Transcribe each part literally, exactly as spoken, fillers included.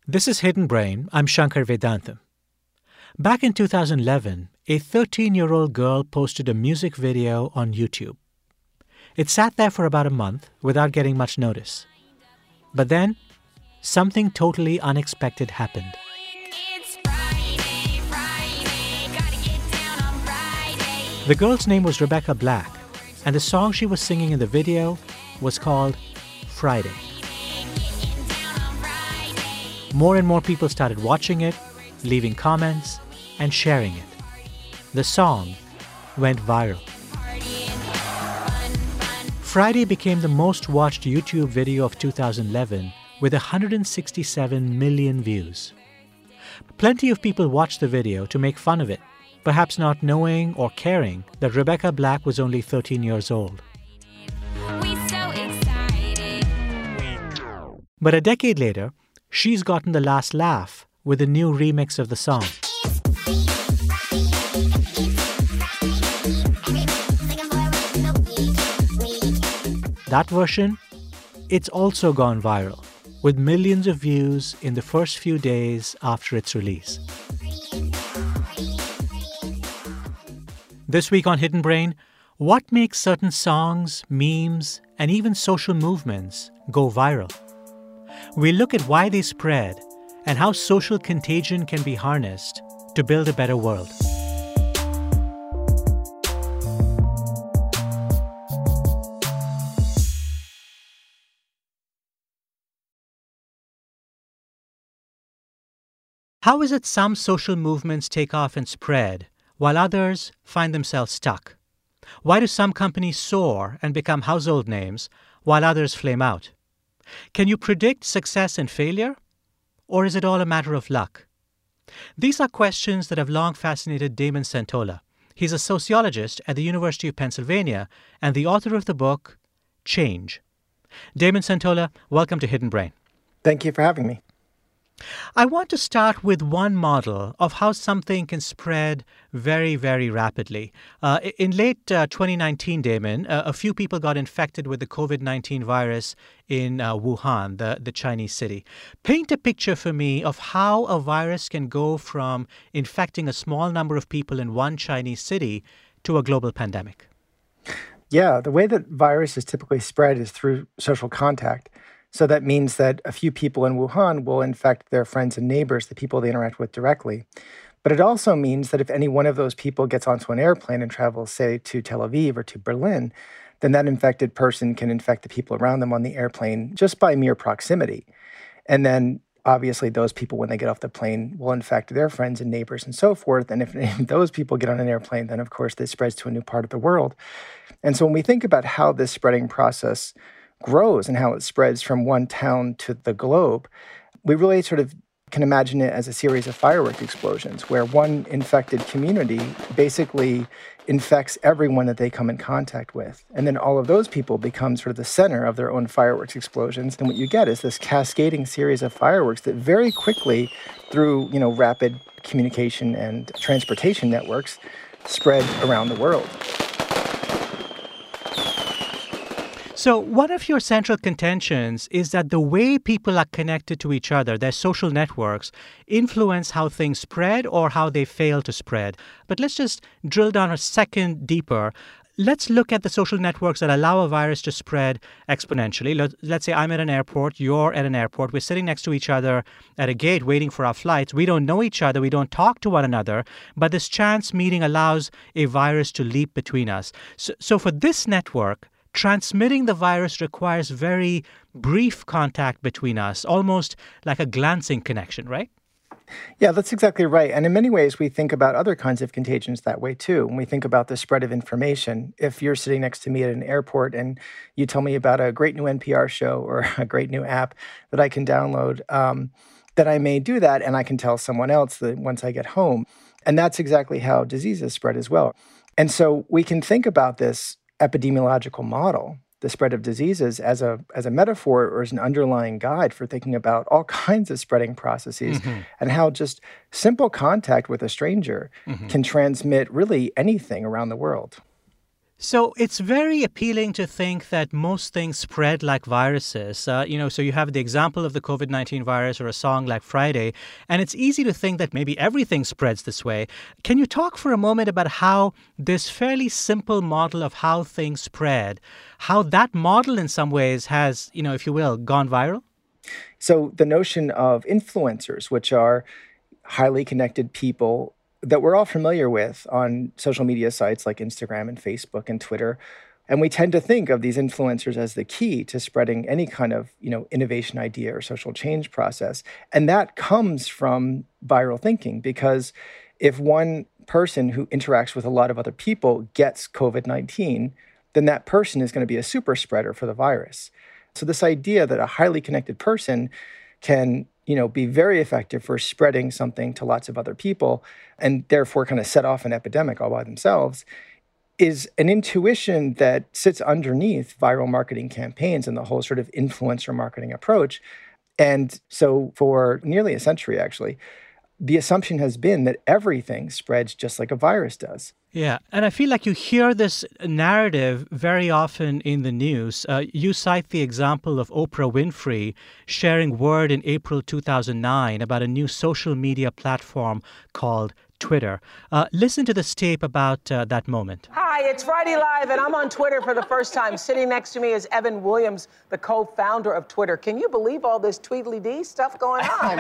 This is Hidden Brain. I'm Shankar Vedantam. Back in two thousand eleven, a thirteen-year-old girl posted a music video on YouTube. It sat there for about a month without getting much notice. But then, something totally unexpected happened. It's Friday, Friday, gotta get down on Friday. The girl's name was Rebecca Black, and the song she was singing in the video was called Friday. Getting down on Friday. More and more people started watching it, leaving comments, and sharing it. The song went viral. Partying, fun, fun. Friday became the most watched YouTube video of two thousand eleven with one hundred sixty-seven million views. Plenty of people watched the video to make fun of it, perhaps not knowing or caring that Rebecca Black was only thirteen years old. We so excited. But a decade later, she's gotten the last laugh with a new remix of the song. That version, it's also gone viral, with millions of views in the first few days after its release. This week on Hidden Brain, what makes certain songs, memes, and even social movements go viral? We look at why they spread and how social contagion can be harnessed to build a better world. How is it some social movements take off and spread, while others find themselves stuck? Why do some companies soar and become household names, while others flame out? Can you predict success and failure? Or is it all a matter of luck? These are questions that have long fascinated Damon Centola. He's a sociologist at the University of Pennsylvania and the author of the book, Change. Damon Centola, welcome to Hidden Brain. Thank you for having me. I want to start with one model of how something can spread very, very rapidly. Uh, in late uh, twenty nineteen, Damon, uh, a few people got infected with the covid nineteen virus in uh, Wuhan, the, the Chinese city. Paint a picture for me of how a virus can go from infecting a small number of people in one Chinese city to a global pandemic. Yeah, the way that viruses typically spread is through social contact. So that means that a few people in Wuhan will infect their friends and neighbors, the people they interact with directly. But it also means that if any one of those people gets onto an airplane and travels, say, to Tel Aviv or to Berlin, then that infected person can infect the people around them on the airplane just by mere proximity. And then obviously those people, when they get off the plane, will infect their friends and neighbors and so forth. And if any of those people get on an airplane, then of course this spreads to a new part of the world. And so when we think about how this spreading process grows and how it spreads from one town to the globe, we really sort of can imagine it as a series of firework explosions where one infected community basically infects everyone that they come in contact with. And then all of those people become sort of the center of their own fireworks explosions. And what you get is this cascading series of fireworks that very quickly, through, you know, rapid communication and transportation networks, spread around the world. So one of your central contentions is that the way people are connected to each other, their social networks, influence how things spread or how they fail to spread. But let's just drill down a second deeper. Let's look at the social networks that allow a virus to spread exponentially. Let, let's say I'm at an airport, you're at an airport, we're sitting next to each other at a gate waiting for our flights. We don't know each other, we don't talk to one another, but this chance meeting allows a virus to leap between us. So, so for this network, transmitting the virus requires very brief contact between us, almost like a glancing connection, right? Yeah, that's exactly right. And in many ways, we think about other kinds of contagions that way too. When we think about the spread of information, if you're sitting next to me at an airport and you tell me about a great new N P R show or a great new app that I can download, um, then I may do that and I can tell someone else that once I get home. And that's exactly how diseases spread as well. And so we can think about this epidemiological model, the spread of diseases, as a as a metaphor or as an underlying guide for thinking about all kinds of spreading processes mm-hmm. and how just simple contact with a stranger mm-hmm. can transmit really anything around the world. So it's very appealing to think that most things spread like viruses. Uh, you know, so you have the example of the COVID nineteen virus or a song like Friday, and it's easy to think that maybe everything spreads this way. Can you talk for a moment about how this fairly simple model of how things spread, how that model in some ways has, you know, if you will, gone viral? So the notion of influencers, which are highly connected people that we're all familiar with on social media sites like Instagram and Facebook and Twitter. And we tend to think of these influencers as the key to spreading any kind of, you know, innovation idea or social change process. And that comes from viral thinking, because if one person who interacts with a lot of other people gets COVID nineteen, then that person is going to be a super spreader for the virus. So this idea that a highly connected person can, you know, be very effective for spreading something to lots of other people and therefore kind of set off an epidemic all by themselves is an intuition that sits underneath viral marketing campaigns and the whole sort of influencer marketing approach. And so for nearly a century, actually, the assumption has been that everything spreads just like a virus does. Yeah, and I feel like you hear this narrative very often in the news. Uh, you cite the example of Oprah Winfrey sharing word in April two thousand nine about a new social media platform called Twitter. Uh, listen to this tape about uh, that moment. Hi, it's Friday Live, and I'm on Twitter for the first time. Sitting next to me is Evan Williams, the co-founder of Twitter. Can you believe all this Tweedledee stuff going on?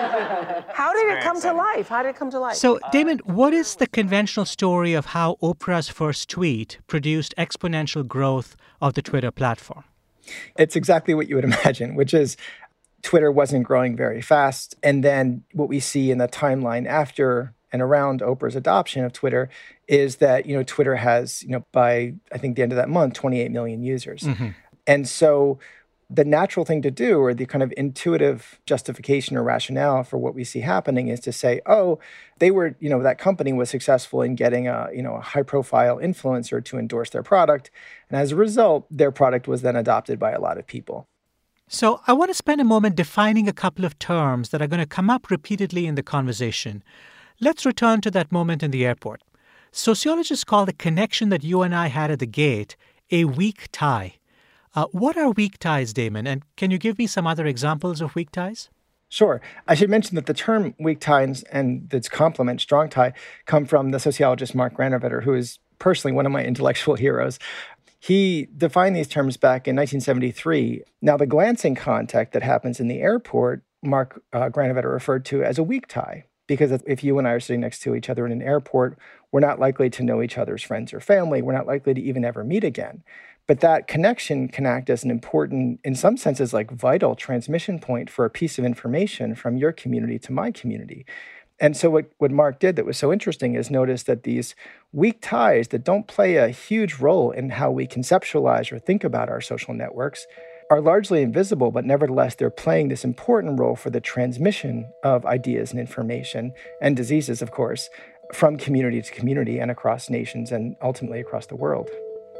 How did it come to life? How did it come to life? So, Damon, what is the conventional story of how Oprah's first tweet produced exponential growth of the Twitter platform? It's exactly what you would imagine, which is Twitter wasn't growing very fast. And then what we see in the timeline after and around Oprah's adoption of Twitter is that, you know, Twitter has, you know, by, I think, the end of that month, twenty-eight million users. Mm-hmm. And so the natural thing to do, or the kind of intuitive justification or rationale for what we see happening, is to say, oh, they were, you know, that company was successful in getting a, you know, a high profile influencer to endorse their product. And as a result, their product was then adopted by a lot of people. So I want to spend a moment defining a couple of terms that are going to come up repeatedly in the conversation. Let's return to that moment in the airport. Sociologists call the connection that you and I had at the gate a weak tie. Uh, what are weak ties, Damon? And can you give me some other examples of weak ties? Sure. I should mention that the term weak ties and its complement, strong tie, come from the sociologist Mark Granovetter, who is personally one of my intellectual heroes. He defined these terms back in nineteen seventy-three. Now, the glancing contact that happens in the airport, Mark uh, Granovetter referred to as a weak tie. Because if you and I are sitting next to each other in an airport, we're not likely to know each other's friends or family. We're not likely to even ever meet again. But that connection can act as an important, in some senses, like vital transmission point for a piece of information from your community to my community. And so what, what Mark did that was so interesting is notice that these weak ties that don't play a huge role in how we conceptualize or think about our social networks are largely invisible, but nevertheless, they're playing this important role for the transmission of ideas and information and diseases, of course, from community to community and across nations and ultimately across the world.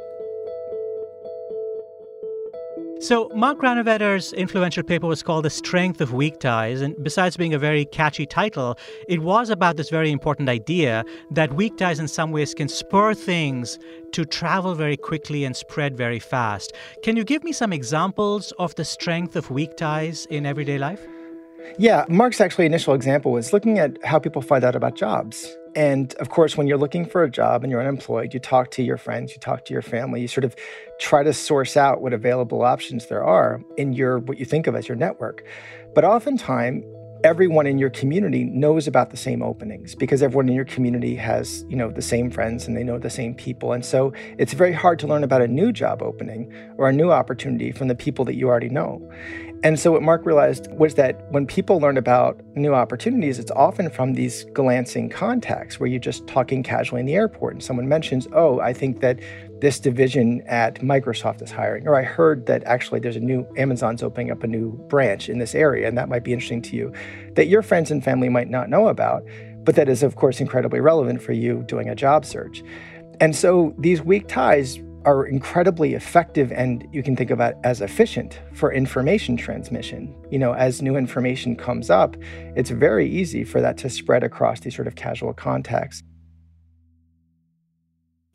So Mark Granovetter's influential paper was called The Strength of Weak Ties. And besides being a very catchy title, it was about this very important idea that weak ties in some ways can spur things to travel very quickly and spread very fast. Can you give me some examples of the strength of weak ties in everyday life? Yeah, Mark's actually initial example was looking at how people find out about jobs. And of course, when you're looking for a job and you're unemployed, you talk to your friends, you talk to your family, you sort of try to source out what available options there are in your, what you think of as your network. But oftentimes, everyone in your community knows about the same openings because everyone in your community has, you know, the same friends and they know the same people. And so it's very hard to learn about a new job opening or a new opportunity from the people that you already know. And so what Mark realized was that when people learn about new opportunities, it's often from these glancing contacts where you're just talking casually in the airport and someone mentions, oh, I think that this division at Microsoft is hiring, or I heard that actually there's a new, Amazon's opening up a new branch in this area, and that might be interesting to you, that your friends and family might not know about, but that is, of course, incredibly relevant for you doing a job search. And so these weak ties are incredibly effective and you can think about as efficient for information transmission. You know, as new information comes up, it's very easy for that to spread across these sort of casual contacts.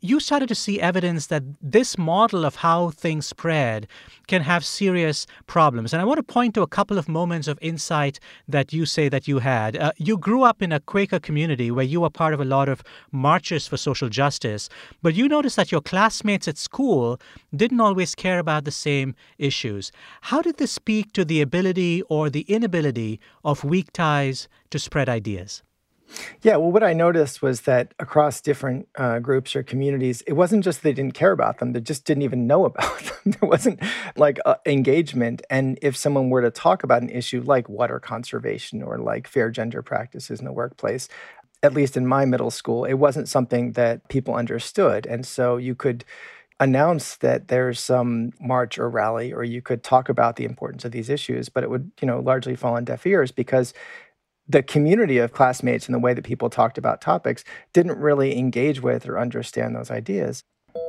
you started to see evidence that this model of how things spread can have serious problems. And I want to point to a couple of moments of insight that you say that you had. Uh, you grew up in a Quaker community where you were part of a lot of marches for social justice, but you noticed that your classmates at school didn't always care about the same issues. How did this speak to the ability or the inability of weak ties to spread ideas? Yeah, well, what I noticed was that across different uh, groups or communities, it wasn't just they didn't care about them, they just didn't even know about them. There wasn't like uh, engagement. And if someone were to talk about an issue like water conservation or like fair gender practices in the workplace, at least in my middle school, it wasn't something that people understood. And so you could announce that there's some march or rally, or you could talk about the importance of these issues, but it would, you know, largely fall on deaf ears because the community of classmates and the way that people talked about topics didn't really engage with or understand those ideas.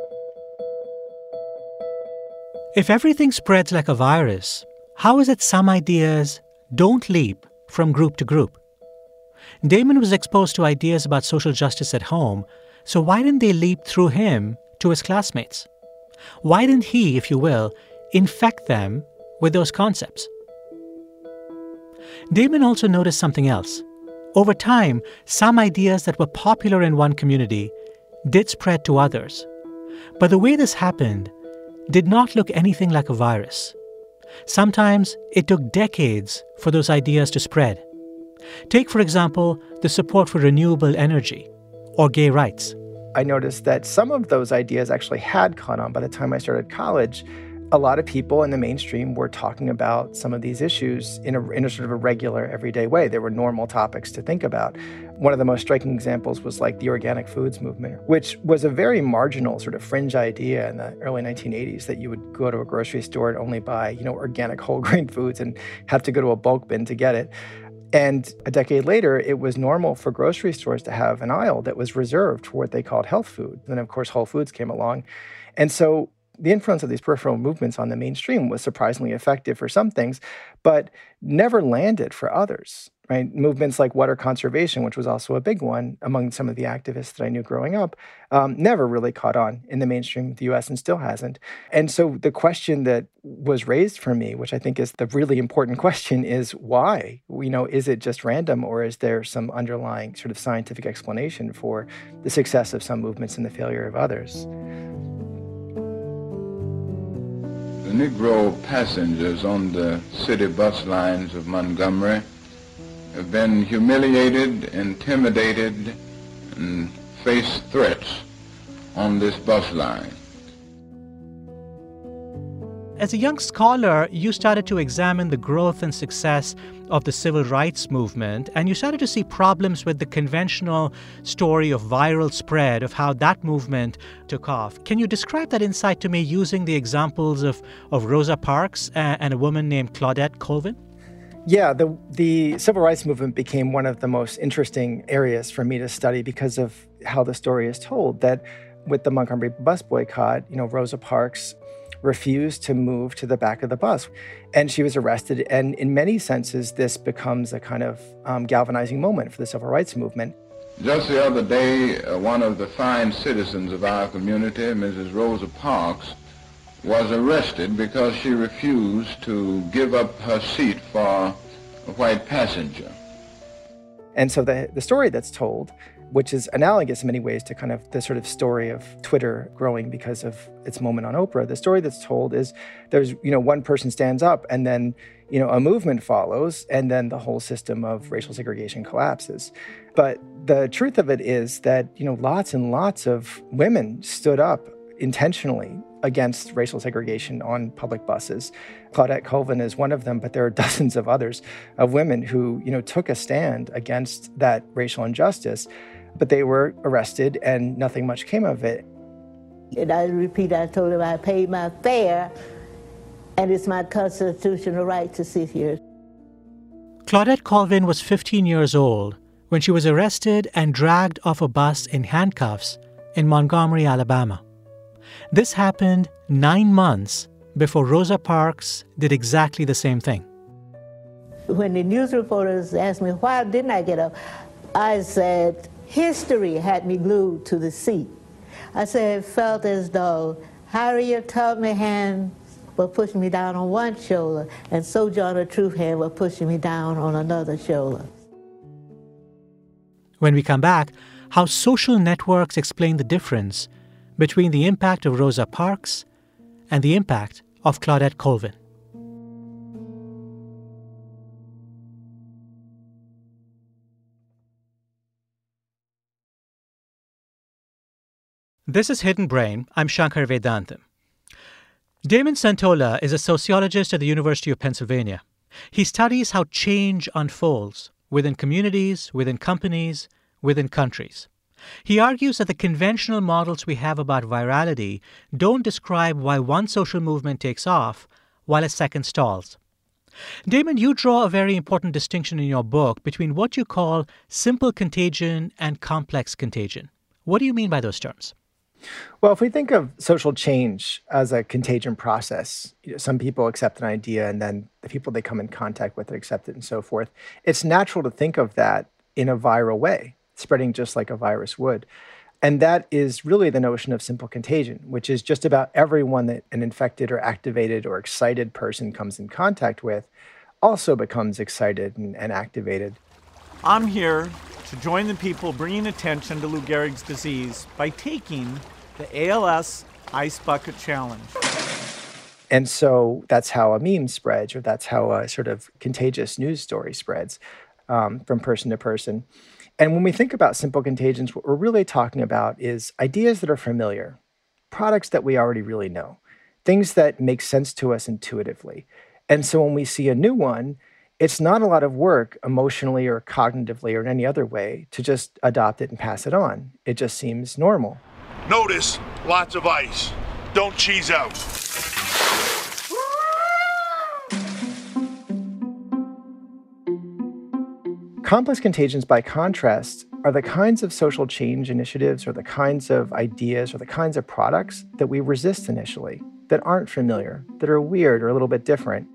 If everything spreads like a virus, how is it some ideas don't leap from group to group? Damon was exposed to ideas about social justice at home, so why didn't they leap through him to his classmates? Why didn't he, if you will, infect them with those concepts? Damon also noticed something else. Over time, some ideas that were popular in one community did spread to others. But the way this happened did not look anything like a virus. Sometimes it took decades for those ideas to spread. Take, for example, the support for renewable energy or gay rights. I noticed that some of those ideas actually had caught on by the time I started college. A lot of people in the mainstream were talking about some of these issues in a, in a sort of a regular, everyday way. They were normal topics to think about. One of the most striking examples was like the organic foods movement, which was a very marginal sort of fringe idea in the early nineteen eighties that you would go to a grocery store and only buy, you know, organic whole grain foods and have to go to a bulk bin to get it. And a decade later, it was normal for grocery stores to have an aisle that was reserved for what they called health food. And then, of course, Whole Foods came along. And so the influence of these peripheral movements on the mainstream was surprisingly effective for some things, but never landed for others, right? Movements like water conservation, which was also a big one among some of the activists that I knew growing up, um, never really caught on in the mainstream of the U S and still hasn't. And so the question that was raised for me, which I think is the really important question, is why? You know, is it just random, or is there some underlying sort of scientific explanation for the success of some movements and the failure of others? The Negro passengers on the city bus lines of Montgomery have been humiliated, intimidated, and face threats on this bus line. As a young scholar, you started to examine the growth and success of the civil rights movement, and you started to see problems with the conventional story of viral spread, of how that movement took off. Can you describe that insight to me using the examples of, of Rosa Parks and, and a woman named Claudette Colvin? Yeah, the the civil rights movement became one of the most interesting areas for me to study because of how the story is told, that with the Montgomery bus boycott, you know, Rosa Parks refused to move to the back of the bus, and she was arrested. And in many senses, this becomes a kind of um, galvanizing moment for the civil rights movement. Just the other day, uh, one of the fine citizens of our community, Missus Rosa Parks, was arrested because she refused to give up her seat for a white passenger. And so the, the story that's told, which is analogous in many ways to kind of the sort of story of Twitter growing because of its moment on Oprah, the story that's told is there's, you know, one person stands up and then, you know, a movement follows and then the whole system of racial segregation collapses. But the truth of it is that, you know, lots and lots of women stood up intentionally against racial segregation on public buses. Claudette Colvin is one of them, but there are dozens of others of women who, you know, took a stand against that racial injustice, but they were arrested and nothing much came of it. And I repeat, I told him I paid my fare and it's my constitutional right to sit here. Claudette Colvin was fifteen years old when she was arrested and dragged off a bus in handcuffs in Montgomery, Alabama. This happened nine months before Rosa Parks did exactly the same thing. When the news reporters asked me, why didn't I get up? I said, history had me glued to the seat. I said it felt as though Harriet Tubman hand were pushing me down on one shoulder, and Sojourner Truth hand were pushing me down on another shoulder. When we come back, how social networks explain the difference between the impact of Rosa Parks and the impact of Claudette Colvin. This is Hidden Brain. I'm Shankar Vedantam. Damon Santola is a sociologist at the University of Pennsylvania. He studies how change unfolds within communities, within companies, within countries. He argues that the conventional models we have about virality don't describe why one social movement takes off while a second stalls. Damon, you draw a very important distinction in your book between what you call simple contagion and complex contagion. What do you mean by those terms? Well, if we think of social change as a contagion process, you know, some people accept an idea and then the people they come in contact with accept it and so forth. It's natural to think of that in a viral way, spreading just like a virus would. And that is really the notion of simple contagion, which is just about everyone that an infected or activated or excited person comes in contact with also becomes excited and, and activated. I'm here to join the people bringing attention to Lou Gehrig's disease by taking the A L S Ice Bucket Challenge. And so that's how a meme spreads, or that's how a sort of contagious news story spreads um, from person to person. And when we think about simple contagions, what we're really talking about is ideas that are familiar, products that we already really know, things that make sense to us intuitively. And so when we see a new one, it's not a lot of work emotionally or cognitively or in any other way to just adopt it and pass it on. It just seems normal. Notice, lots of ice. Don't cheese out. Complex contagions, by contrast, are the kinds of social change initiatives or the kinds of ideas or the kinds of products that we resist initially, that aren't familiar, that are weird or a little bit different.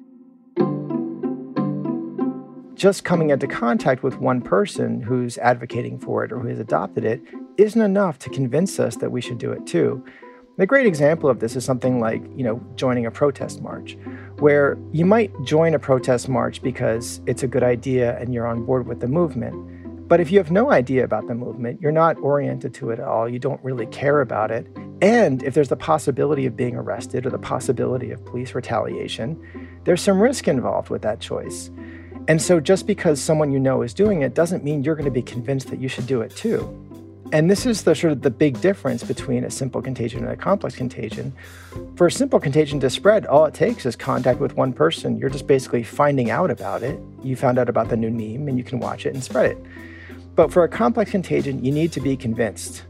Just coming into contact with one person who's advocating for it or who has adopted it isn't enough to convince us that we should do it too. A great example of this is something like, you know, joining a protest march, where you might join a protest march because it's a good idea and you're on board with the movement. But if you have no idea about the movement, you're not oriented to it at all, you don't really care about it, and if there's the possibility of being arrested or the possibility of police retaliation, there's some risk involved with that choice. And so just because someone you know is doing it doesn't mean you're going to be convinced that you should do it too. And this is the sort of the big difference between a simple contagion and a complex contagion. For a simple contagion to spread, all it takes is contact with one person. You're just basically finding out about it. You found out about the new meme and you can watch it and spread it. But for a complex contagion, you need to be convinced.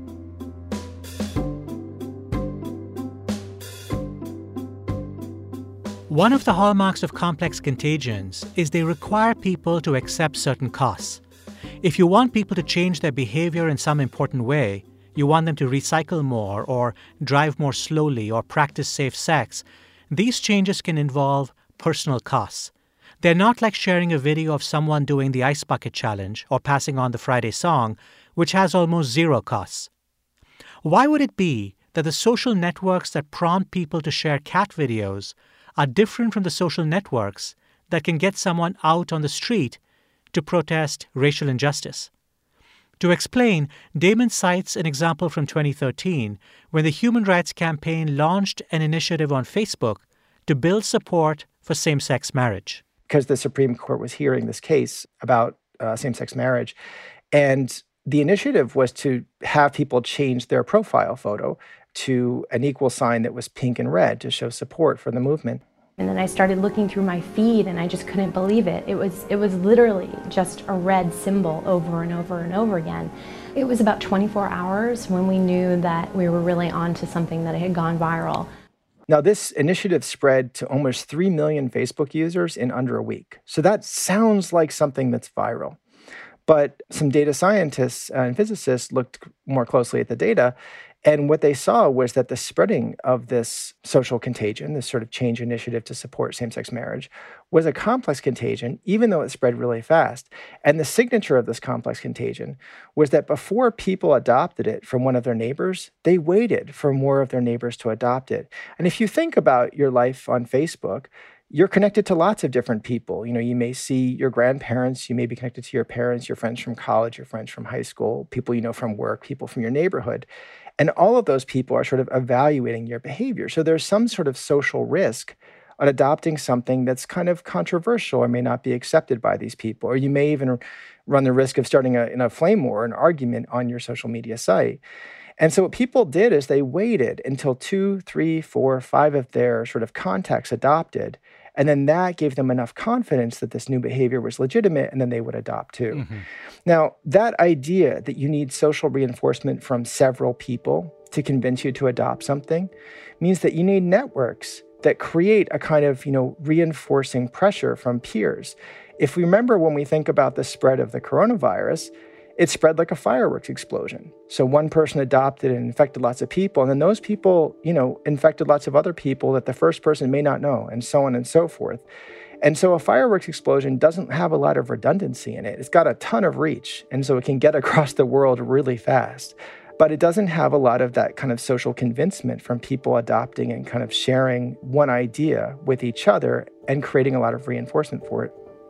One of the hallmarks of complex contagions is they require people to accept certain costs. If you want people to change their behavior in some important way, you want them to recycle more or drive more slowly or practice safe sex, these changes can involve personal costs. They're not like sharing a video of someone doing the Ice Bucket Challenge or passing on the Friday song, which has almost zero costs. Why would it be that the social networks that prompt people to share cat videos are different from the social networks that can get someone out on the street to protest racial injustice? To explain, Damon cites an example from twenty thirteen when the Human Rights Campaign launched an initiative on Facebook to build support for same-sex marriage. Because the Supreme Court was hearing this case about uh, same-sex marriage, and the initiative was to have people change their profile photo to an equal sign that was pink and red to show support for the movement. And then I started looking through my feed and I just couldn't believe it. It was, it was literally just a red symbol over and over and over again. It was about twenty-four hours when we knew that we were really onto something, that it had gone viral. Now, this initiative spread to almost three million Facebook users in under a week. So that sounds like something that's viral. But some data scientists and physicists looked more closely at the data, And what they saw was that the spreading of this social contagion, this sort of change initiative to support same-sex marriage, was a complex contagion, even though it spread really fast. And the signature of this complex contagion was that before people adopted it from one of their neighbors, they waited for more of their neighbors to adopt it. And if you think about your life on Facebook, you're connected to lots of different people. You know, you may see your grandparents, you may be connected to your parents, your friends from college, your friends from high school, people you know from work, people from your neighborhood. And all of those people are sort of evaluating your behavior. So there's some sort of social risk on adopting something that's kind of controversial or may not be accepted by these people. Or you may even run the risk of starting a, in a flame war, an argument on your social media site. And so what people did is they waited until two, three, four, five of their sort of contacts adopted. And then that gave them enough confidence that this new behavior was legitimate, and then they would adopt too. Mm-hmm. Now, that idea that you need social reinforcement from several people to convince you to adopt something means that you need networks that create a kind of, you know, reinforcing pressure from peers. If we remember when we think about the spread of the coronavirus, it spread like a fireworks explosion. So one person adopted and infected lots of people, and then those people, you know, infected lots of other people that the first person may not know, and so on and so forth. And so a fireworks explosion doesn't have a lot of redundancy in it. It's got a ton of reach, and so it can get across the world really fast. But it doesn't have a lot of that kind of social convincement from people adopting and kind of sharing one idea with each other and creating a lot of reinforcement for it.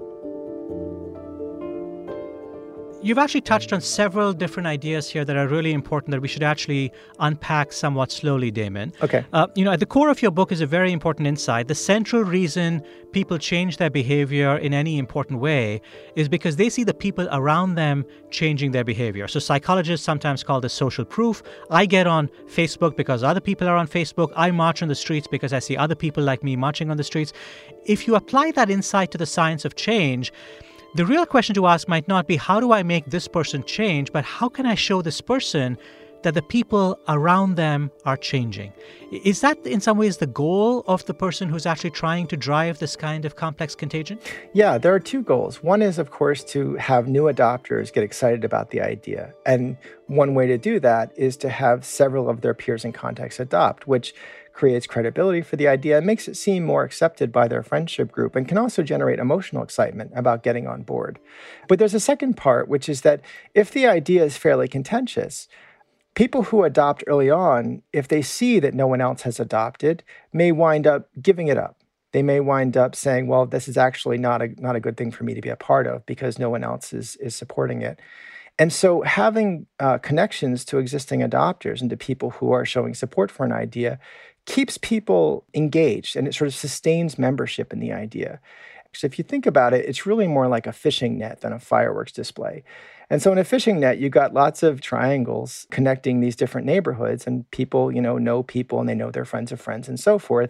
You've actually touched on several different ideas here that are really important that we should actually unpack somewhat slowly, Damon. Okay. Uh, you know, at the core of your book is a very important insight. The central reason people change their behavior in any important way is because they see the people around them changing their behavior. So psychologists sometimes call this social proof. I get on Facebook because other people are on Facebook. I march on the streets because I see other people like me marching on the streets. If you apply that insight to the science of change, the real question to ask might not be, how do I make this person change, but how can I show this person that the people around them are changing? Is that in some ways the goal of the person who's actually trying to drive this kind of complex contagion? Yeah, there are two goals. One is, of course, to have new adopters get excited about the idea. And one way to do that is to have several of their peers and contacts adopt, which creates credibility for the idea and makes it seem more accepted by their friendship group, and can also generate emotional excitement about getting on board. But there's a second part, which is that if the idea is fairly contentious, people who adopt early on, if they see that no one else has adopted, may wind up giving it up. They may wind up saying, well, this is actually not a not a good thing for me to be a part of because no one else is, is supporting it. And so having uh, connections to existing adopters and to people who are showing support for an idea keeps people engaged, and it sort of sustains membership in the idea. So if you think about it, it's really more like a fishing net than a fireworks display. And so in a fishing net, you've got lots of triangles connecting these different neighborhoods, and people, you know, know people and they know their friends of friends and so forth.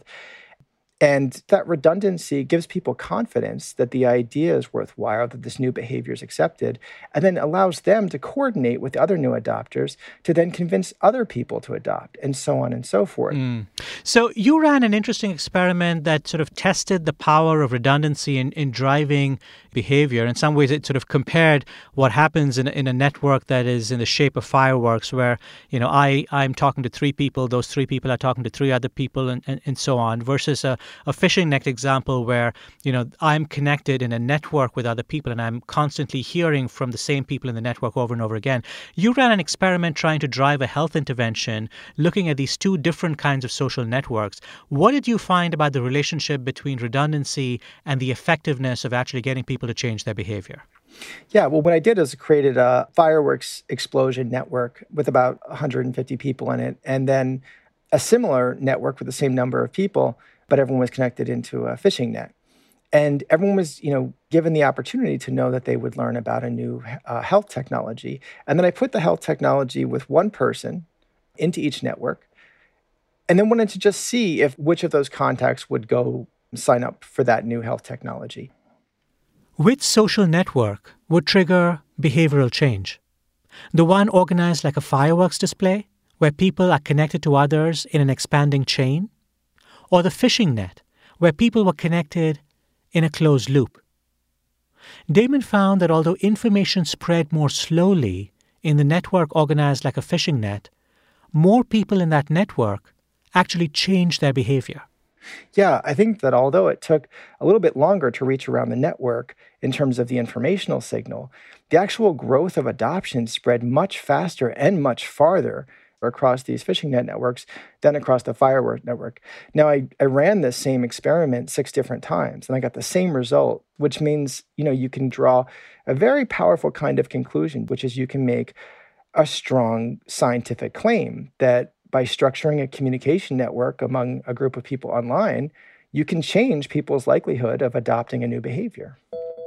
And that redundancy gives people confidence that the idea is worthwhile, that this new behavior is accepted, and then allows them to coordinate with other new adopters to then convince other people to adopt, and so on and so forth. Mm. So you ran an interesting experiment that sort of tested the power of redundancy in, in driving behavior. In some ways, it sort of compared what happens in, in a network that is in the shape of fireworks, where, you know, I, I'm talking to three people, those three people are talking to three other people, and, and, and so on, versus a a fishing net example where, you know, I'm connected in a network with other people and I'm constantly hearing from the same people in the network over and over again. You ran an experiment trying to drive a health intervention, looking at these two different kinds of social networks. What did you find about the relationship between redundancy and the effectiveness of actually getting people to change their behavior? Yeah, well, what I did is created a fireworks explosion network with about one hundred fifty people in it, and then a similar network with the same number of people, but everyone was connected into a fishing net. And everyone was, you know, given the opportunity to know that they would learn about a new uh, health technology. And then I put the health technology with one person into each network, and then wanted to just see if which of those contacts would go sign up for that new health technology. Which social network would trigger behavioral change? The one organized like a fireworks display, where people are connected to others in an expanding chain? Or the fishing net, where people were connected in a closed loop? Damon found that although information spread more slowly in the network organized like a fishing net, more people in that network actually changed their behavior. Yeah, I think that although it took a little bit longer to reach around the network in terms of the informational signal, the actual growth of adoption spread much faster and much farther across these phishing net networks than across the Firewall network. Now, I, I ran this same experiment six different times, and I got the same result, which means, you know, you can draw a very powerful kind of conclusion, which is you can make a strong scientific claim that by structuring a communication network among a group of people online, you can change people's likelihood of adopting a new behavior.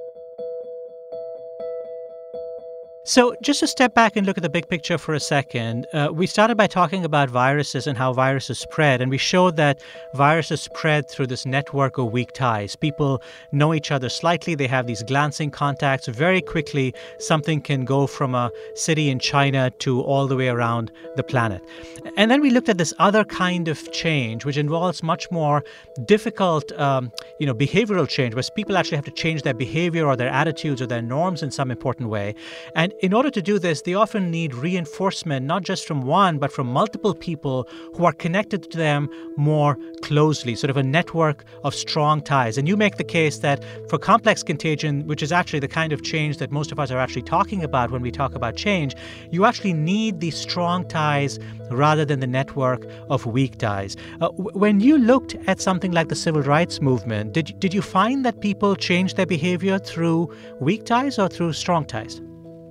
So just to step back and look at the big picture for a second, uh, we started by talking about viruses and how viruses spread, and we showed that viruses spread through this network of weak ties. People know each other slightly. They have these glancing contacts. Very quickly, something can go from a city in China to all the way around the planet. And then we looked at this other kind of change, which involves much more difficult, um, you know, behavioral change, where people actually have to change their behavior or their attitudes or their norms in some important way. And in order to do this, they often need reinforcement, not just from one, but from multiple people who are connected to them more closely, sort of a network of strong ties. And you make the case that for complex contagion, which is actually the kind of change that most of us are actually talking about when we talk about change, you actually need these strong ties rather than the network of weak ties. Uh, w- when you looked at something like the civil rights movement, did, did you find that people changed their behavior through weak ties or through strong ties?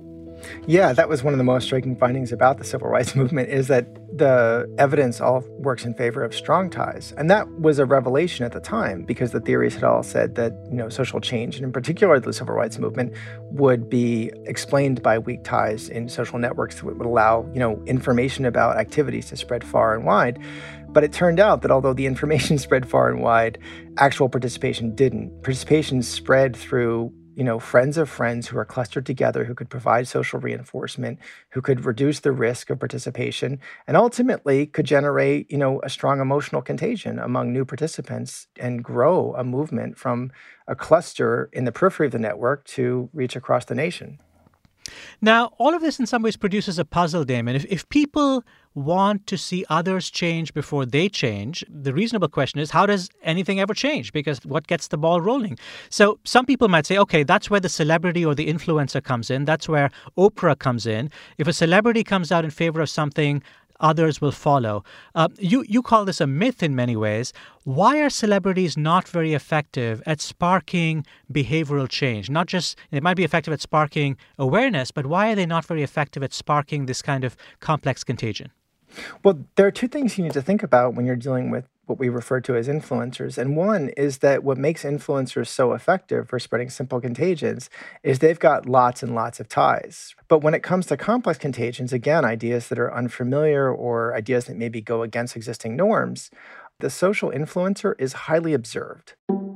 Yeah, that was one of the most striking findings about the civil rights movement, is that the evidence all works in favor of strong ties. And that was a revelation at the time, because the theories had all said that, you know, social change, and in particular the civil rights movement, would be explained by weak ties in social networks that would allow, you know, information about activities to spread far and wide. But it turned out that although the information spread far and wide, actual participation didn't. Participation spread through, you know, friends of friends who are clustered together, who could provide social reinforcement, who could reduce the risk of participation, and ultimately could generate, you know, a strong emotional contagion among new participants and grow a movement from a cluster in the periphery of the network to reach across the nation. Now, all of this in some ways produces a puzzle, Damon. If, if people want to see others change before they change, the reasonable question is, how does anything ever change? Because what gets the ball rolling? So some people might say, okay, that's where the celebrity or the influencer comes in. That's where Oprah comes in. If a celebrity comes out in favor of something, others will follow. Uh, you, you call this a myth in many ways. Why are celebrities not very effective at sparking behavioral change? Not just, they might be effective at sparking awareness, but why are they not very effective at sparking this kind of complex contagion? Well, there are two things you need to think about when you're dealing with what we refer to as influencers. And one is that what makes influencers so effective for spreading simple contagions is they've got lots and lots of ties. But when it comes to complex contagions, again, ideas that are unfamiliar or ideas that maybe go against existing norms, the social influencer is highly observed.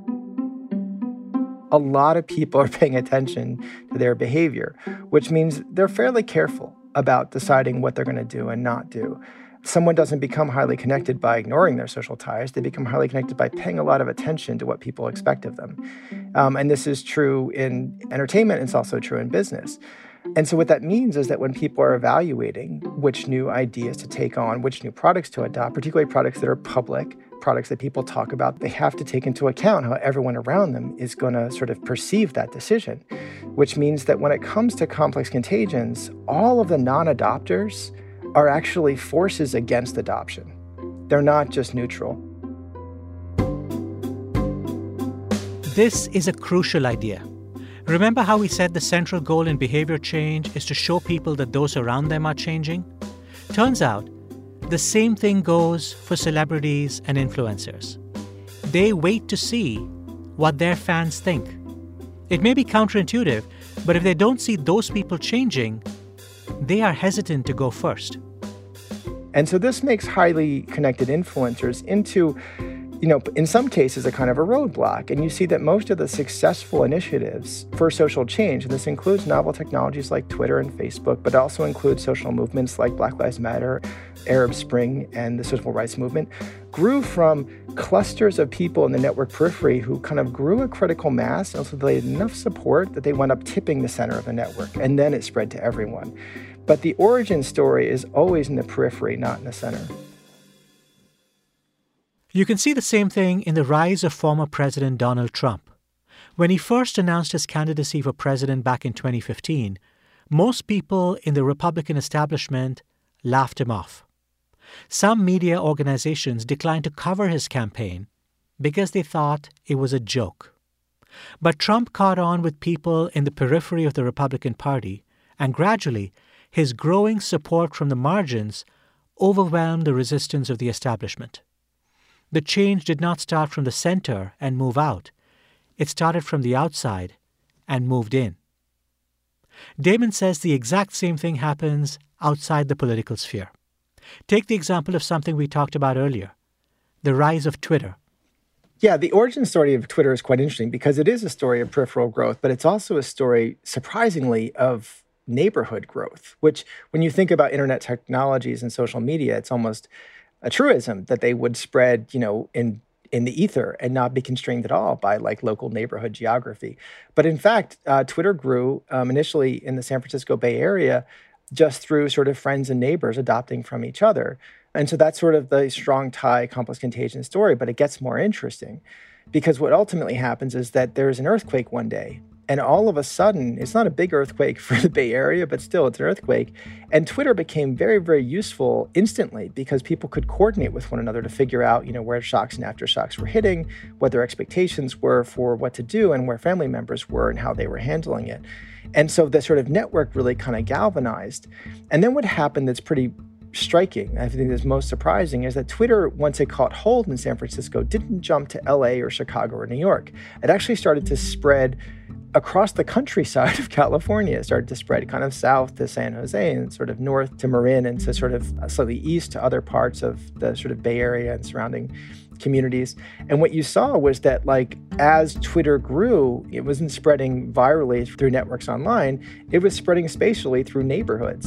A lot of people are paying attention to their behavior, which means they're fairly careful about deciding what they're going to do and not do. Someone doesn't become highly connected by ignoring their social ties. They become highly connected by paying a lot of attention to what people expect of them. Um, and this is true in entertainment. It's also true in business. And so what that means is that when people are evaluating which new ideas to take on, which new products to adopt, particularly products that are public, products that people talk about, they have to take into account how everyone around them is going to sort of perceive that decision, which means that when it comes to complex contagions, all of the non-adopters are actually forces against adoption. They're not just neutral. This is a crucial idea. Remember how we said the central goal in behavior change is to show people that those around them are changing? Turns out, the same thing goes for celebrities and influencers. They wait to see what their fans think. It may be counterintuitive, but if they don't see those people changing, they are hesitant to go first. And so this makes highly connected influencers into, you know, in some cases, a kind of a roadblock. And you see that most of the successful initiatives for social change, and this includes novel technologies like Twitter and Facebook, but also includes social movements like Black Lives Matter, Arab Spring, and the civil rights movement, grew from clusters of people in the network periphery who kind of grew a critical mass, and so they had enough support that they wound up tipping the center of the network, and then it spread to everyone. But the origin story is always in the periphery, not in the center. You can see the same thing in the rise of former President Donald Trump. When he first announced his candidacy for president back in twenty fifteen, most people in the Republican establishment laughed him off. Some media organizations declined to cover his campaign because they thought it was a joke. But Trump caught on with people in the periphery of the Republican Party, and gradually, his growing support from the margins overwhelmed the resistance of the establishment. The change did not start from the center and move out. It started from the outside and moved in. Damon says the exact same thing happens outside the political sphere. Take the example of something we talked about earlier, the rise of Twitter. Yeah, the origin story of Twitter is quite interesting because it is a story of peripheral growth, but it's also a story, surprisingly, of neighborhood growth, which when you think about internet technologies and social media, it's almost a truism that they would spread, you know, in in the ether and not be constrained at all by like local neighborhood geography. But in fact, uh, Twitter grew um, initially in the San Francisco Bay Area just through sort of friends and neighbors adopting from each other. And so that's sort of the strong tie, complex contagion story, but it gets more interesting because what ultimately happens is that there's an earthquake one day. And all of a sudden, it's not a big earthquake for the Bay Area, but still it's an earthquake. And Twitter became very, very useful instantly because people could coordinate with one another to figure out, you know, where shocks and aftershocks were hitting, what their expectations were for what to do and where family members were and how they were handling it. And so the sort of network really kind of galvanized. And then what happened that's pretty striking, I think is most surprising, is that Twitter, once it caught hold in San Francisco, didn't jump to L A or Chicago or New York. It actually started to spread across the countryside of California. It started to spread kind of south to San Jose and sort of north to Marin and to sort of slightly east to other parts of the sort of Bay Area and surrounding communities. And what you saw was that, like, as Twitter grew, it wasn't spreading virally through networks online. It was spreading spatially through neighborhoods.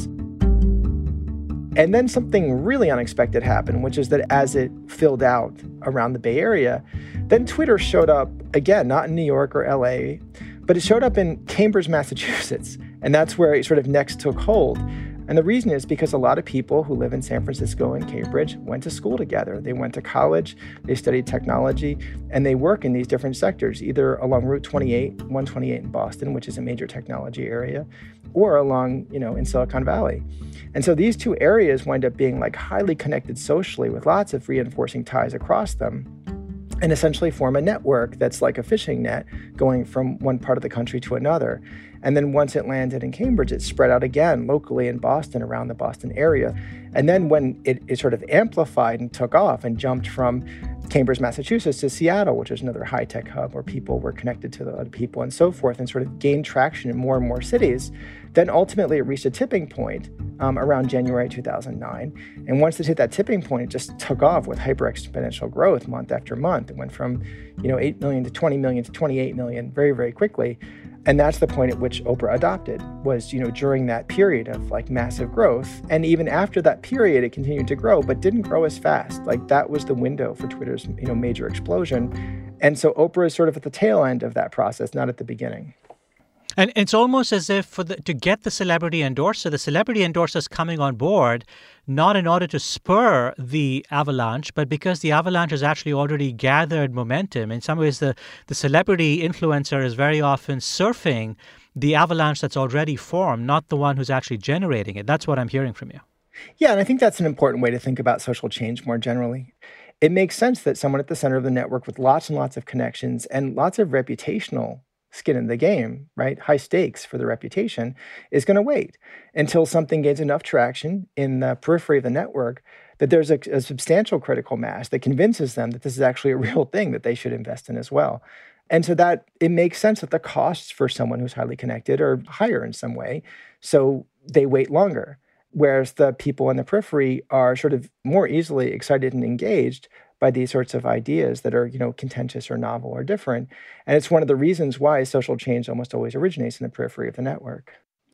And then something really unexpected happened, which is that as it filled out around the Bay Area, then Twitter showed up, again, not in New York or L A, but it showed up in Cambridge, Massachusetts. And that's where it sort of next took hold. And the reason is because a lot of people who live in San Francisco and Cambridge went to school together. They went to college, they studied technology, and they work in these different sectors, either along Route twenty-eight, one twenty-eight in Boston, which is a major technology area, or along, you know, in Silicon Valley. And so these two areas wind up being like highly connected socially with lots of reinforcing ties across them, and essentially form a network that's like a fishing net going from one part of the country to another. And then once it landed in Cambridge, it spread out again locally in Boston, around the Boston area. And then when it, it sort of amplified and took off and jumped from Cambridge, Massachusetts to Seattle, which is another high-tech hub where people were connected to the other people and so forth, and sort of gained traction in more and more cities, then ultimately it reached a tipping point um, around January two thousand nine. And once it hit that tipping point, it just took off with hyper-exponential growth month after month. It went from, you know, eight million to twenty million to twenty-eight million very, very quickly. And that's the point at which Oprah adopted, was, you know, during that period of like massive growth. And even after that period, it continued to grow, but didn't grow as fast. Like that was the window for Twitter's, you know, major explosion. And so Oprah is sort of at the tail end of that process, not at the beginning. And it's almost as if for the, to get the celebrity endorser, the celebrity endorser is coming on board, not in order to spur the avalanche, but because the avalanche has actually already gathered momentum. In some ways, the, the celebrity influencer is very often surfing the avalanche that's already formed, not the one who's actually generating it. That's what I'm hearing from you. Yeah, and I think that's an important way to think about social change more generally. It makes sense that someone at the center of the network with lots and lots of connections and lots of reputational skin in the game, right, high stakes for the reputation, is going to wait until something gains enough traction in the periphery of the network that there's a, a substantial critical mass that convinces them that this is actually a real thing that they should invest in as well. And so that it makes sense that the costs for someone who's highly connected are higher in some way, so they wait longer. Whereas the people in the periphery are sort of more easily excited and engaged by these sorts of ideas that are, you know, contentious or novel or different. And it's one of the reasons why social change almost always originates in the periphery of the network.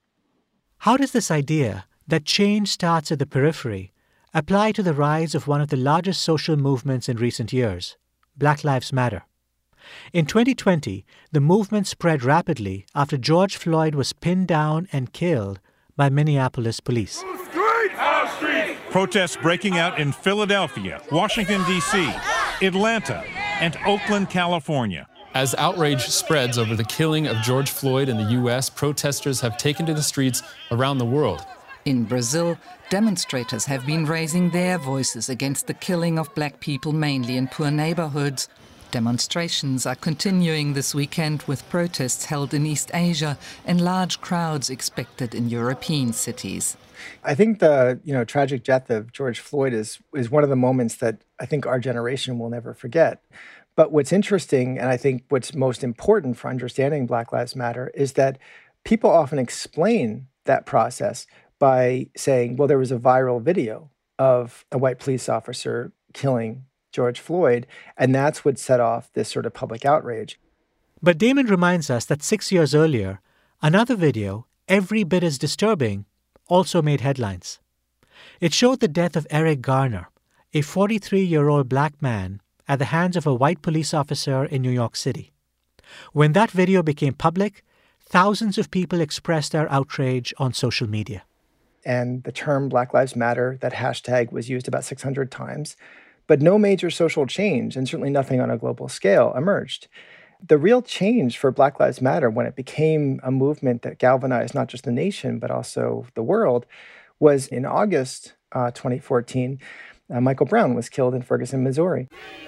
How does this idea that change starts at the periphery apply to the rise of one of the largest social movements in recent years, Black Lives Matter? In twenty twenty, the movement spread rapidly after George Floyd was pinned down and killed by Minneapolis police. Protests breaking out in Philadelphia, Washington, D C, Atlanta, and Oakland, California. As outrage spreads over the killing of George Floyd in the U S, protesters have taken to the streets around the world. In Brazil, demonstrators have been raising their voices against the killing of black people, mainly in poor neighborhoods. Demonstrations are continuing this weekend with protests held in East Asia and large crowds expected in European cities. I think the you know tragic death of George Floyd is is one of the moments that I think our generation will never forget. But what's interesting, and I think what's most important for understanding Black Lives Matter, is that people often explain that process by saying, well, there was a viral video of a white police officer killing George Floyd, and that's what set off this sort of public outrage. But Damon reminds us that six years earlier, another video, every bit as disturbing, also made headlines. It showed the death of Eric Garner, a forty-three-year-old black man, at the hands of a white police officer in New York City. When that video became public, thousands of people expressed their outrage on social media. And the term Black Lives Matter, that hashtag, was used about six hundred times. But no major social change, and certainly nothing on a global scale, emerged. The real change for Black Lives Matter, when it became a movement that galvanized not just the nation, but also the world, was in August uh, twenty fourteen, uh, Michael Brown was killed in Ferguson, Missouri.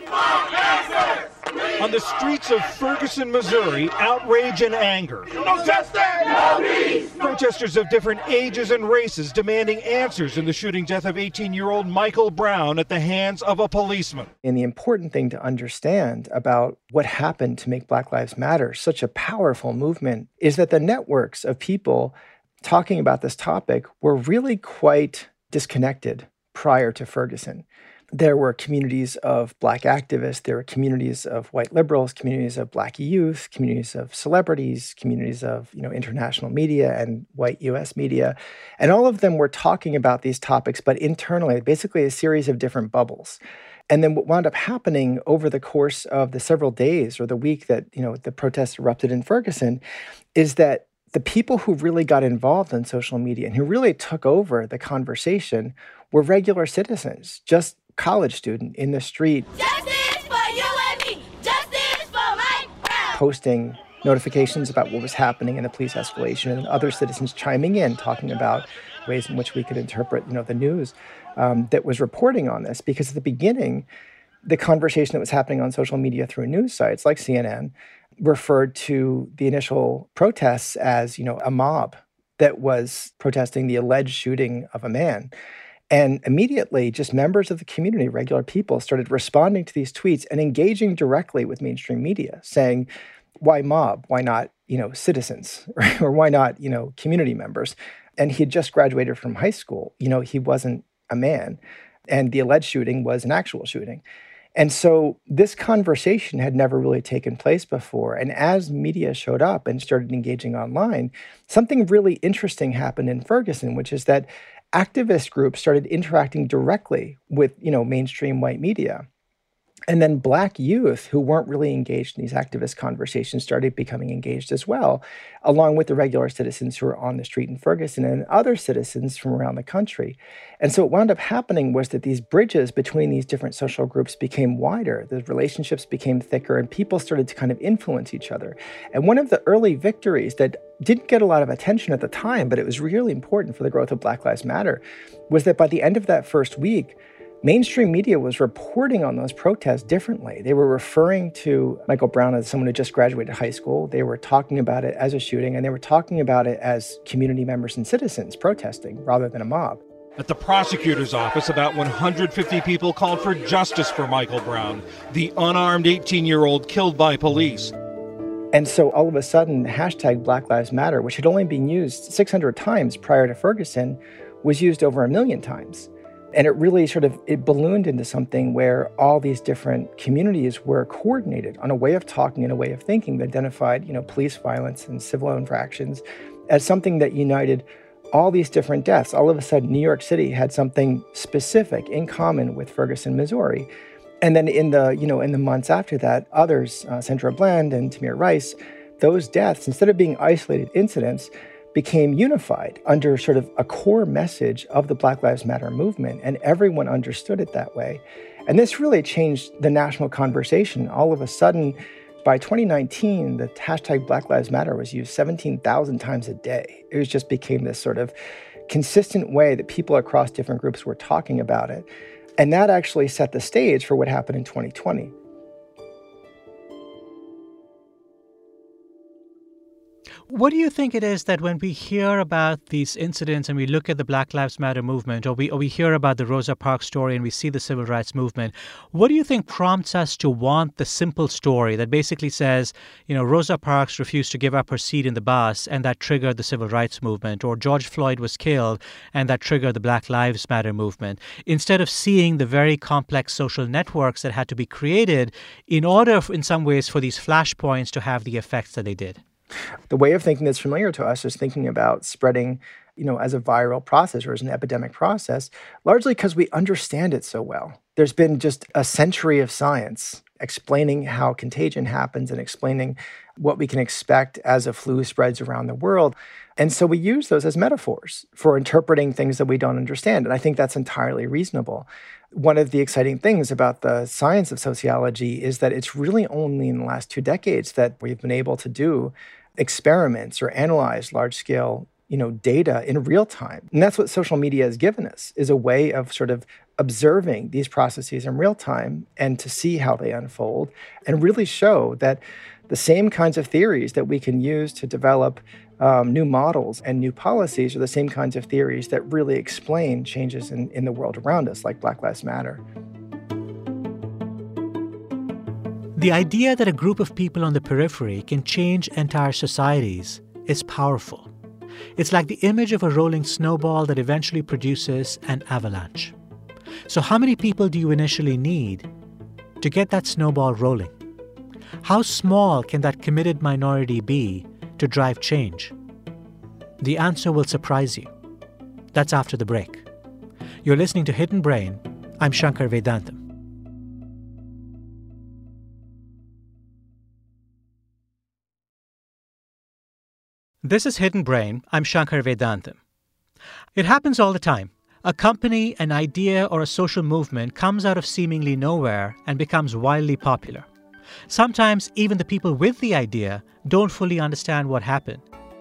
On the streets of Ferguson, Missouri, outrage and anger. No justice! No peace! Protesters of different ages and races demanding answers in the shooting death of eighteen-year-old Michael Brown at the hands of a policeman. And the important thing to understand about what happened to make Black Lives Matter such a powerful movement is that the networks of people talking about this topic were really quite disconnected prior to Ferguson. There were communities of black activists, there were communities of white liberals, communities of black youth, communities of celebrities, communities of, you know, international media and white U S media. And all of them were talking about these topics, but internally, basically a series of different bubbles. And then what wound up happening over the course of the several days or the week that, you know, the protests erupted in Ferguson is that the people who really got involved in social media and who really took over the conversation were regular citizens, just college student in the street. Justice for you and me. Justice for Mike Brown. Posting notifications about what was happening in the police escalation, and other citizens chiming in, talking about ways in which we could interpret, you know, the news um, that was reporting on this. Because at the beginning, the conversation that was happening on social media through news sites like C N N referred to the initial protests as, you know, a mob that was protesting the alleged shooting of a man. And immediately, just members of the community, regular people, started responding to these tweets and engaging directly with mainstream media, saying, why mob? Why not, you know, citizens? Or why not, you know, community members? And he had just graduated from high school. You know, he wasn't a man. And the alleged shooting was an actual shooting. And so this conversation had never really taken place before. And as media showed up and started engaging online, something really interesting happened in Ferguson, which is that activist groups started interacting directly with, you know, mainstream white media. And then black youth who weren't really engaged in these activist conversations started becoming engaged as well, along with the regular citizens who were on the street in Ferguson and other citizens from around the country. And so what wound up happening was that these bridges between these different social groups became wider, the relationships became thicker, and people started to kind of influence each other. And one of the early victories that didn't get a lot of attention at the time, but it was really important for the growth of Black Lives Matter, was that by the end of that first week, mainstream media was reporting on those protests differently. They were referring to Michael Brown as someone who just graduated high school. They were talking about it as a shooting, and they were talking about it as community members and citizens protesting rather than a mob. At the prosecutor's office, about one hundred fifty people called for justice for Michael Brown, the unarmed eighteen-year-old killed by police. And so all of a sudden, hashtag Black Lives Matter, which had only been used six hundred times prior to Ferguson, was used over a million times. And it really sort of, it ballooned into something where all these different communities were coordinated on a way of talking and a way of thinking that identified, you know, police violence and civil infractions as something that united all these different deaths. All of a sudden, New York City had something specific in common with Ferguson, Missouri. And then in the, you know, in the months after that, others, uh, Sandra Bland and Tamir Rice, those deaths, instead of being isolated incidents, became unified under sort of a core message of the Black Lives Matter movement, and everyone understood it that way. And this really changed the national conversation. All of a sudden, by twenty nineteen, the hashtag Black Lives Matter was used seventeen thousand times a day. It was just became this sort of consistent way that people across different groups were talking about it. And that actually set the stage for what happened in twenty twenty. What do you think it is that when we hear about these incidents and we look at the Black Lives Matter movement, or we or we hear about the Rosa Parks story and we see the civil rights movement, what do you think prompts us to want the simple story that basically says, you know, Rosa Parks refused to give up her seat in the bus and that triggered the civil rights movement, or George Floyd was killed and that triggered the Black Lives Matter movement, instead of seeing the very complex social networks that had to be created in order, in some ways, for these flashpoints to have the effects that they did? The way of thinking that's familiar to us is thinking about spreading, you know, as a viral process or as an epidemic process, largely because we understand it so well. There's been just a century of science explaining how contagion happens and explaining what we can expect as a flu spreads around the world. And so we use those as metaphors for interpreting things that we don't understand. And I think that's entirely reasonable. One of the exciting things about the science of sociology is that it's really only in the last two decades that we've been able to do experiments or analyze large-scale, you know, data in real time. And that's what social media has given us, is a way of sort of observing these processes in real time and to see how they unfold and really show that the same kinds of theories that we can use to develop um, new models and new policies are the same kinds of theories that really explain changes in, in the world around us, like Black Lives Matter. The idea that a group of people on the periphery can change entire societies is powerful. It's like the image of a rolling snowball that eventually produces an avalanche. So how many people do you initially need to get that snowball rolling? How small can that committed minority be to drive change? The answer will surprise you. That's after the break. You're listening to Hidden Brain. I'm Shankar Vedantam. This is Hidden Brain. I'm Shankar Vedantam. It happens all the time. A company, an idea, or a social movement comes out of seemingly nowhere and becomes wildly popular. Sometimes even the people with the idea don't fully understand what happened.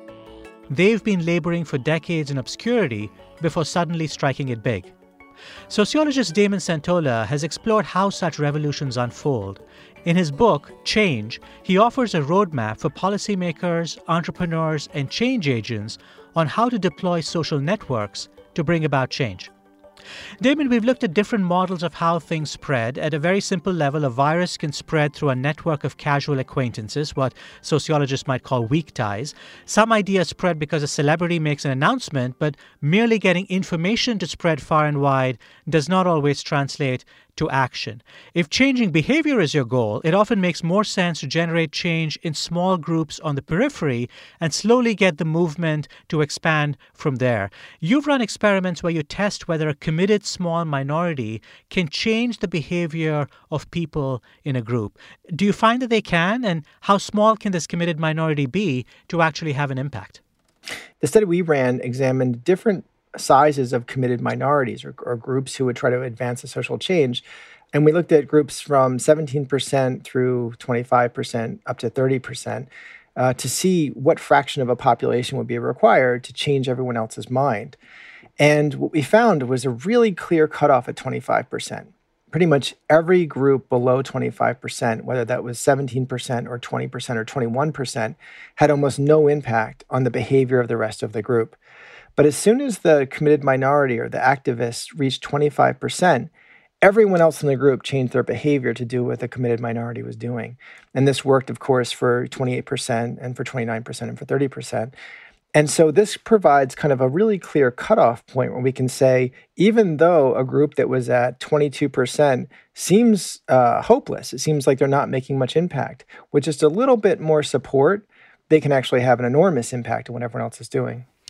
They've been laboring for decades in obscurity before suddenly striking it big. Sociologist Damon Centola has explored how such revolutions unfold. In his book, Change, he offers a roadmap for policymakers, entrepreneurs, and change agents on how to deploy social networks to bring about change. Damon, we've looked at different models of how things spread. At a very simple level, a virus can spread through a network of casual acquaintances, what sociologists might call weak ties. Some ideas spread because a celebrity makes an announcement, but merely getting information to spread far and wide does not always translate to action. If changing behavior is your goal, it often makes more sense to generate change in small groups on the periphery and slowly get the movement to expand from there. You've run experiments where you test whether a committed small minority can change the behavior of people in a group. Do you find that they can? And how small can this committed minority be to actually have an impact? The study we ran examined different sizes of committed minorities or, or groups who would try to advance a social change. And we looked at groups from seventeen percent through twenty-five percent up to thirty percent uh, to see what fraction of a population would be required to change everyone else's mind. And what we found was a really clear cutoff at twenty-five percent. Pretty much every group below twenty-five percent, whether that was seventeen percent or twenty percent or twenty-one percent, had almost no impact on the behavior of the rest of the group. But as soon as the committed minority or the activists reached twenty-five percent, everyone else in the group changed their behavior to do what the committed minority was doing. And this worked, of course, for twenty-eight percent and for twenty-nine percent and for thirty percent. And so this provides kind of a really clear cutoff point where we can say, even though a group that was at twenty-two percent seems uh, hopeless, it seems like they're not making much impact, with just a little bit more support, they can actually have an enormous impact on what everyone else is doing.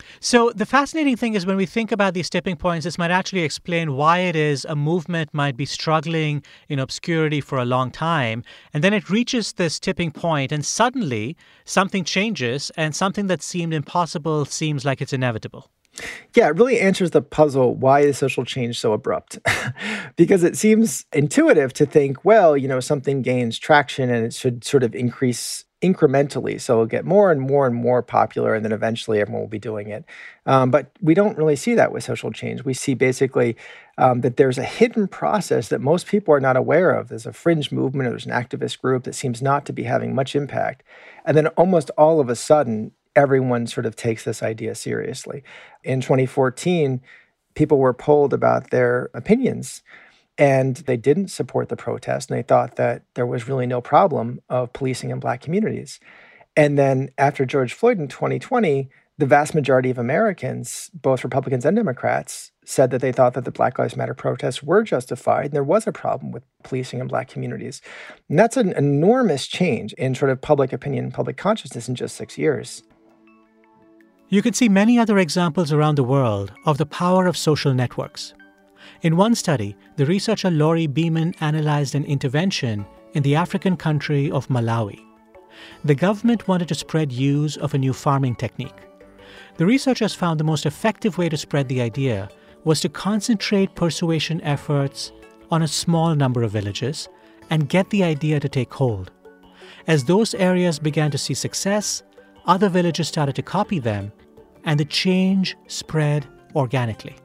So the fascinating thing is when we think about these tipping points, this might actually explain why it is a movement might be struggling in obscurity for a long time, and then it reaches this tipping point, and suddenly something changes, and something that seemed impossible seems like it's inevitable. Yeah, it really answers the puzzle, why is social change so abrupt? Because it seems intuitive to think, well, you know, something gains traction and it should sort of increase incrementally. So it'll get more and more and more popular, and then eventually everyone will be doing it. Um, but we don't really see that with social change. We see basically um, that there's a hidden process that most people are not aware of. There's a fringe movement or there's an activist group that seems not to be having much impact. And then almost all of a sudden, everyone sort of takes this idea seriously. In twenty fourteen, people were polled about their opinions, and they didn't support the protest, and they thought that there was really no problem of policing in Black communities. And then after George Floyd in twenty twenty, the vast majority of Americans, both Republicans and Democrats, said that they thought that the Black Lives Matter protests were justified and there was a problem with policing in Black communities. And that's an enormous change in sort of public opinion and public consciousness in just six years. You can see many other examples around the world of the power of social networks. In one study, the researcher Laurie Beeman analyzed an intervention in the African country of Malawi. The government wanted to spread use of a new farming technique. The researchers found the most effective way to spread the idea was to concentrate persuasion efforts on a small number of villages and get the idea to take hold. As those areas began to see success, other villages started to copy them, and the change spread organically.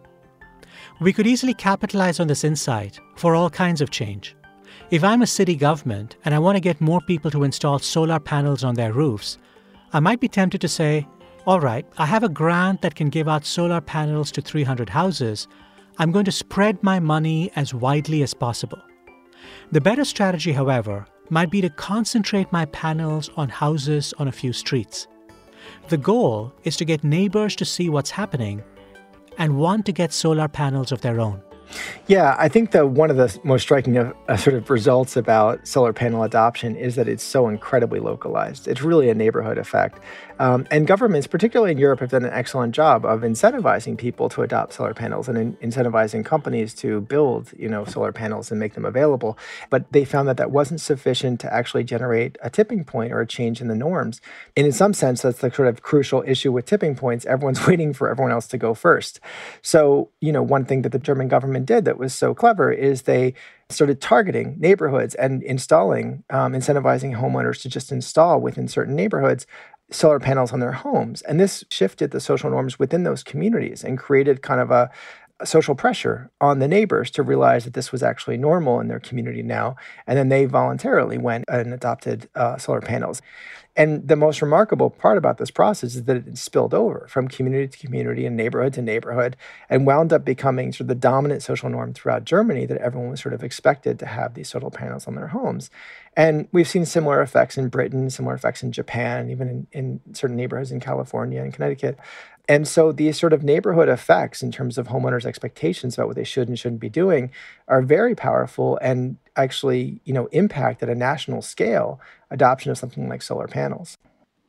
We could easily capitalize on this insight for all kinds of change. If I'm a city government and I want to get more people to install solar panels on their roofs, I might be tempted to say, all right, I have a grant that can give out solar panels to three hundred houses. I'm going to spread my money as widely as possible. The better strategy, however, might be to concentrate my panels on houses on a few streets. The goal is to get neighbors to see what's happening and want to get solar panels of their own. Yeah, I think that one of the most striking of, uh, sort of results about solar panel adoption is that it's so incredibly localized. It's really a neighborhood effect. Um, and governments, particularly in Europe, have done an excellent job of incentivizing people to adopt solar panels and in- incentivizing companies to build, you know, solar panels and make them available. But they found that that wasn't sufficient to actually generate a tipping point or a change in the norms. And in some sense, that's the sort of crucial issue with tipping points. Everyone's waiting for everyone else to go first. So, you know, one thing that the German government did that was so clever is they started targeting neighborhoods and installing, um, incentivizing homeowners to just install within certain neighborhoods solar panels on their homes. And this shifted the social norms within those communities and created kind of a, a social pressure on the neighbors to realize that this was actually normal in their community now. And then they voluntarily went and adopted uh, solar panels. And the most remarkable part about this process is that it spilled over from community to community and neighborhood to neighborhood and wound up becoming sort of the dominant social norm throughout Germany, that everyone was sort of expected to have these solar panels on their homes. And we've seen similar effects in Britain, similar effects in Japan, even in, in certain neighborhoods in California and Connecticut. And so these sort of neighborhood effects in terms of homeowners' expectations about what they should and shouldn't be doing are very powerful and actually, you know, impact at a national scale adoption of something like solar panels.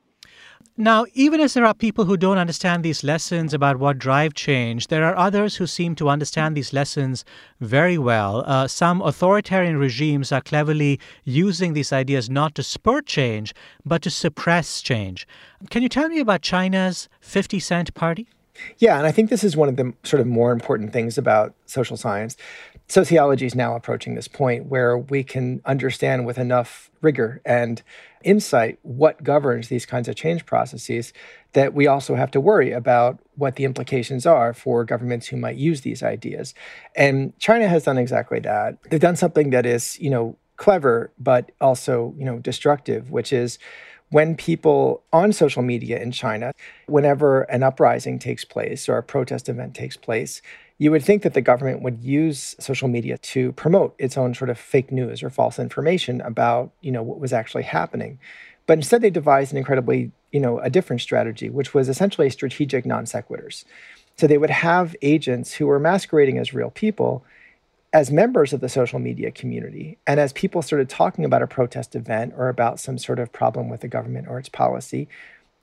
Now, even as there are people who don't understand these lessons about what drive change, there are others who seem to understand these lessons very well. Uh, some authoritarian regimes are cleverly using these ideas not to spur change, but to suppress change. Can you tell me about China's fifty cent Party? Yeah, and I think this is one of the sort of more important things about social science. Sociology is now approaching this point where we can understand with enough rigor and insight what governs these kinds of change processes, that we also have to worry about what the implications are for governments who might use these ideas. And China has done exactly that. They've done something that is, you know, clever, but also, you know, destructive, which is when people on social media in China, whenever an uprising takes place or a protest event takes place, you would think that the government would use social media to promote its own sort of fake news or false information about, you know, what was actually happening. But instead they devised an incredibly, you know, a different strategy, which was essentially strategic non sequiturs. So they would have agents who were masquerading as real people as members of the social media community. And as people started talking about a protest event or about some sort of problem with the government or its policy,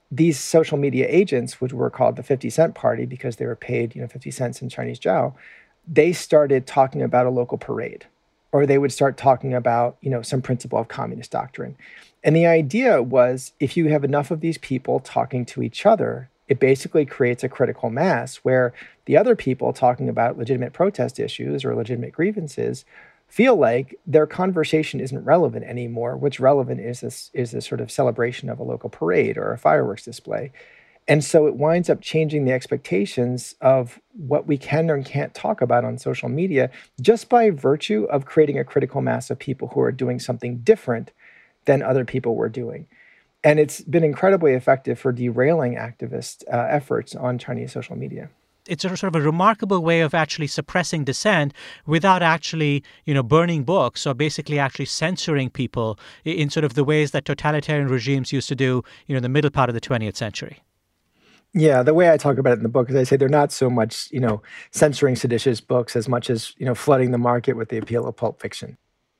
these social media agents, which were called the fifty cent party because they were paid, you know, fifty cents in Chinese jiao, they started talking about a local parade, or they would start talking about, you know, some principle of communist doctrine. And the idea was, if you have enough of these people talking to each other, it basically creates a critical mass where the other people talking about legitimate protest issues or legitimate grievances feel like their conversation isn't relevant anymore. What's relevant is this is this sort of celebration of a local parade or a fireworks display. And so it winds up changing the expectations of what we can or can't talk about on social media just by virtue of creating a critical mass of people who are doing something different than other people were doing. And it's been incredibly effective for derailing activist uh, efforts on Chinese social media. It's a sort of a remarkable way of actually suppressing dissent without actually, you know, burning books or basically actually censoring people in sort of the ways that totalitarian regimes used to do, you know, in the middle part of the twentieth century. Yeah, the way I talk about it in the book is I say they're not so much, you know, censoring seditious books as much as, you know, flooding the market with the appeal of pulp fiction.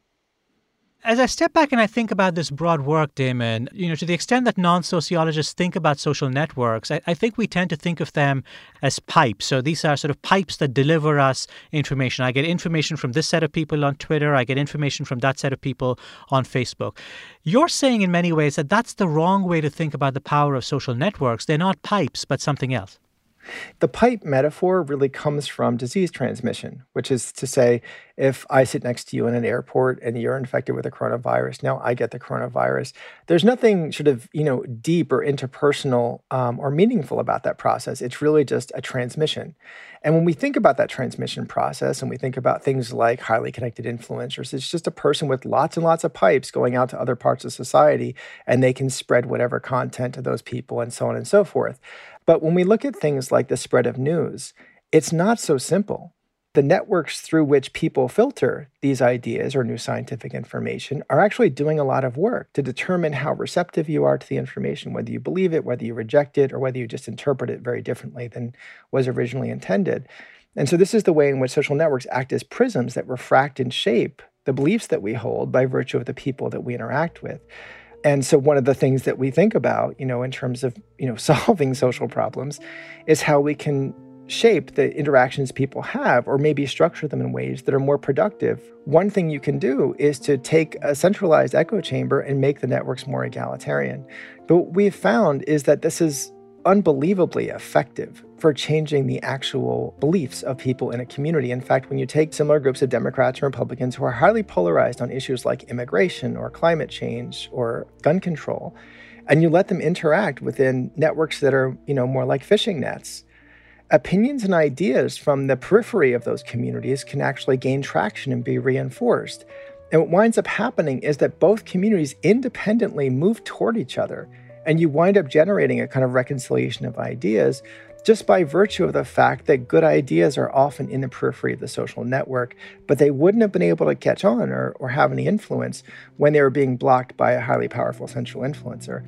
As I step back and I think about this broad work, Damon, you know, to the extent that non-sociologists think about social networks, I, I think we tend to think of them as pipes. So these are sort of pipes that deliver us information. I get information from this set of people on Twitter. I get information from that set of people on Facebook. You're saying in many ways that that's the wrong way to think about the power of social networks. They're not pipes, but something else. The pipe metaphor really comes from disease transmission, which is to say, if I sit next to you in an airport and you're infected with a coronavirus, now I get the coronavirus. There's nothing sort of, you know, deep or interpersonal um, or meaningful about that process. It's really just a transmission. And when we think about that transmission process and we think about things like highly connected influencers, it's just a person with lots and lots of pipes going out to other parts of society, and they can spread whatever content to those people and so on and so forth. But when we look at things like the spread of news, it's not so simple. The networks through which people filter these ideas or new scientific information are actually doing a lot of work to determine how receptive you are to the information, whether you believe it, whether you reject it, or whether you just interpret it very differently than was originally intended. And so this is the way in which social networks act as prisms that refract and shape the beliefs that we hold by virtue of the people that we interact with. And so one of the things that we think about, you know, in terms of, you know, solving social problems is how we can shape the interactions people have or maybe structure them in ways that are more productive. One thing you can do is to take a centralized echo chamber and make the networks more egalitarian. But what we've found is that this is unbelievably effective for changing the actual beliefs of people in a community. In fact, when you take similar groups of Democrats and Republicans who are highly polarized on issues like immigration or climate change or gun control, and you let them interact within networks that are, you know, more like fishing nets, opinions and ideas from the periphery of those communities can actually gain traction and be reinforced. And what winds up happening is that both communities independently move toward each other, and you wind up generating a kind of reconciliation of ideas just by virtue of the fact that good ideas are often in the periphery of the social network, but they wouldn't have been able to catch on or, or have any influence when they were being blocked by a highly powerful central influencer.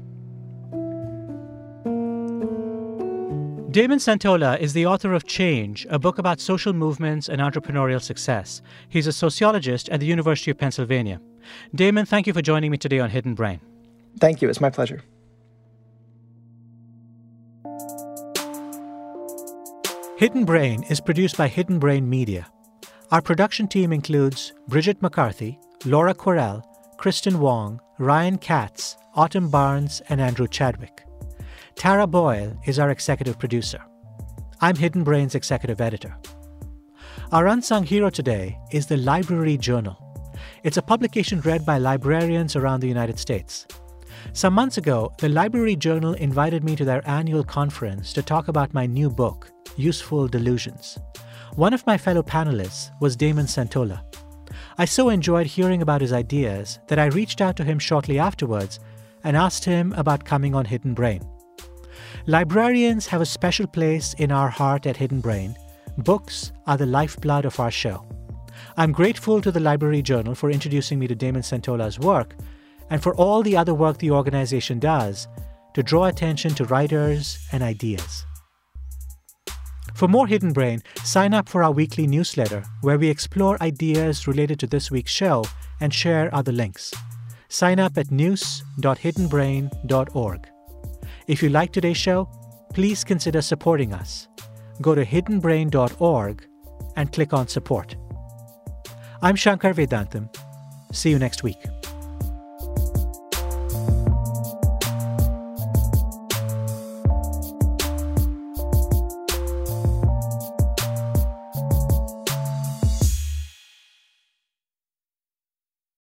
Damon Santola is the author of Change, a book about social movements and entrepreneurial success. He's a sociologist at the University of Pennsylvania. Damon, thank you for joining me today on Hidden Brain. Thank you. It's my pleasure. Hidden Brain is produced by Hidden Brain Media. Our production team includes Bridget McCarthy, Laura Correll, Kristen Wong, Ryan Katz, Autumn Barnes, and Andrew Chadwick. Tara Boyle is our executive producer. I'm Hidden Brain's executive editor. Our unsung hero today is the Library Journal. It's a publication read by librarians around the United States. Some months ago, the Library Journal invited me to their annual conference to talk about my new book, Useful Delusions. One of my fellow panelists was Damon Santola. I so enjoyed hearing about his ideas that I reached out to him shortly afterwards and asked him about coming on Hidden Brain. Librarians have a special place in our heart at Hidden Brain. Books are the lifeblood of our show. I'm grateful to the Library Journal for introducing me to Damon Santola's work and for all the other work the organization does to draw attention to writers and ideas. For more Hidden Brain, sign up for our weekly newsletter where we explore ideas related to this week's show and share other links. Sign up at news dot hidden brain dot org. If you like today's show, please consider supporting us. Go to hidden brain dot org and click on support. I'm Shankar Vedantam. See you next week.